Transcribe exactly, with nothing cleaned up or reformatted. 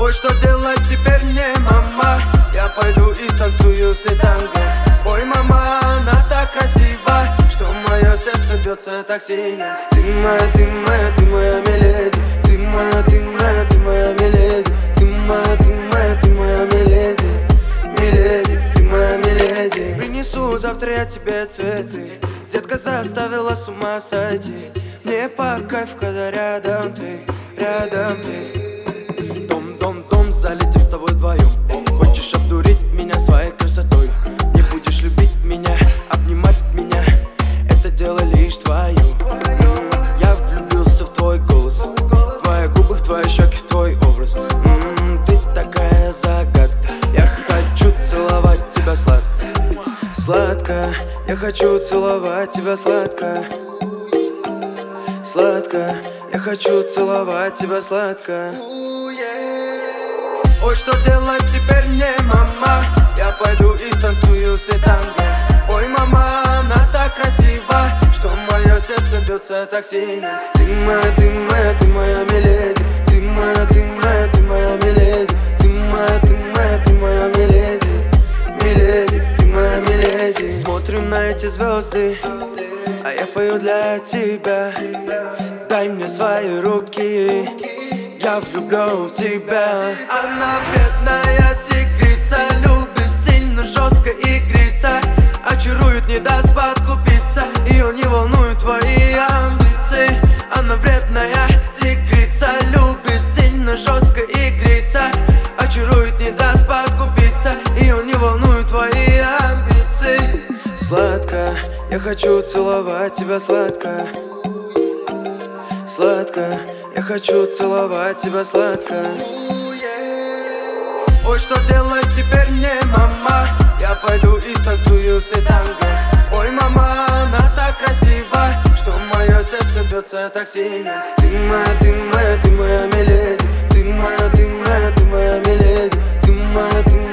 Ой, что делать теперь мне, мама? Я пойду и станцую все танго. Ой, мама, она так красива, что мое сердце бьется так сильно. Ты моя, ты моя, ты моя миледи. Ты моя, ты моя, ты моя миледи. Ты моя, ты моя, ты моя миледи. Миледи, ты моя миледи. Принесу завтра я тебе цветы. Детка заставила с ума сойти. Мне по кайфу, когда рядом ты, рядом ты. Дом, дом, дом, залетим с тобой вдвоем. Хочешь обдурить меня своей красотой? Не будешь любить меня, обнимать меня, это дело лишь твое. Я влюбился в твой голос, в твои губы, в твои щеки, в твой образ. М-м, ты такая загадка. Я хочу целовать тебя сладко, сладко. Я хочу целовать тебя сладко, сладко. Я хочу целовать тебя сладко. Ой, что делать теперь мне, мама? Я пойду и станцую все танго. Ой, мама, она так красива, что мое сердце бьется так сильно. Ты моя, ты моя, ты моя миледи. Ты моя, ты моя, ты моя миледи. Ты моя, ты моя, ты моя миледи. Миледи, ты моя миледи. Смотрим на эти звезды, а я пою для тебя. Дай мне свои руки, я влюблен в тебя. Она бедная тигрица, любит сильно, жестко игриться. Очарует, не даст подкупиться, ее не волнуют твои амбиции. Она вредная тигрица, любит сильно, жестко игриться. Очарует, не даст подкупиться, ее не волнуют твои амбиции. Сладко, я хочу целовать тебя сладко, сладко. Я хочу целовать тебя сладко. Ой, что делать теперь мне, мама? Я пойду и станцую все танго. Ой, мама, она так красива, что мое сердце бьется так сильно. Ты моя, ты моя, ты моя миледи. Ты моя, ты моя, ты моя миледи. Ты моя, ты моя.